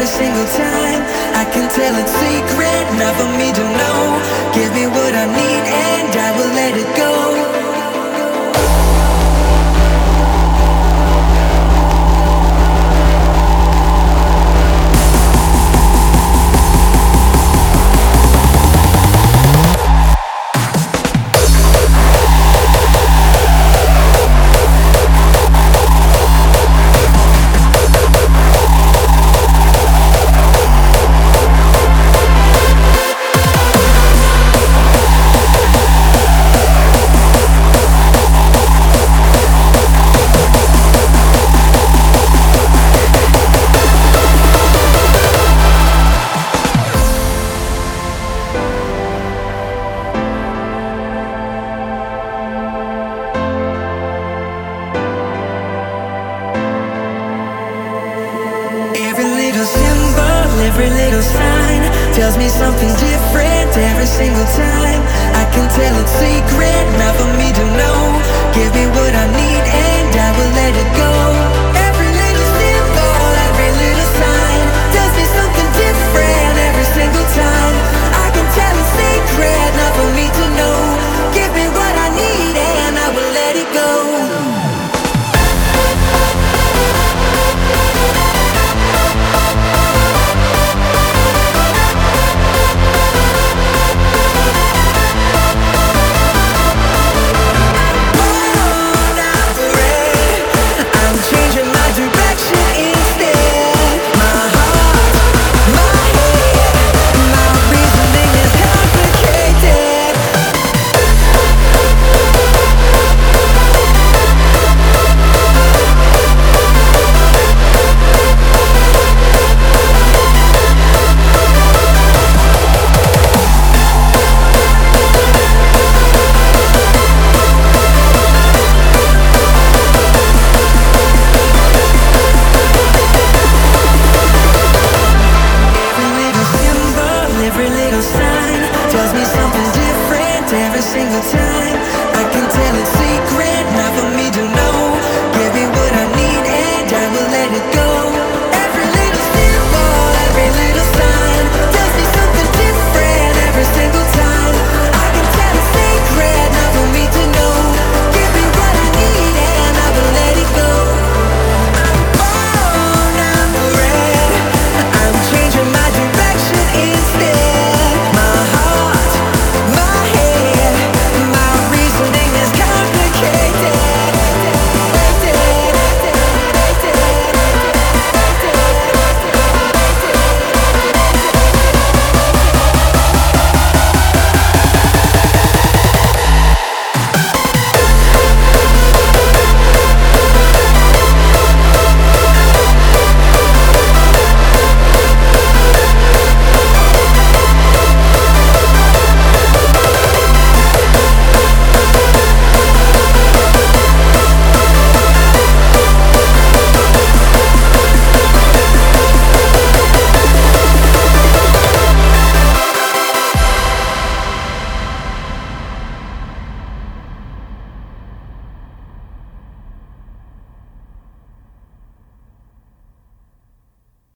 every single time. I can tell it's secret, not for me to know. Give me what I need and I will let it go. Every little sign tells me something different every single time. I can tell it's secret, not for me to know. Give me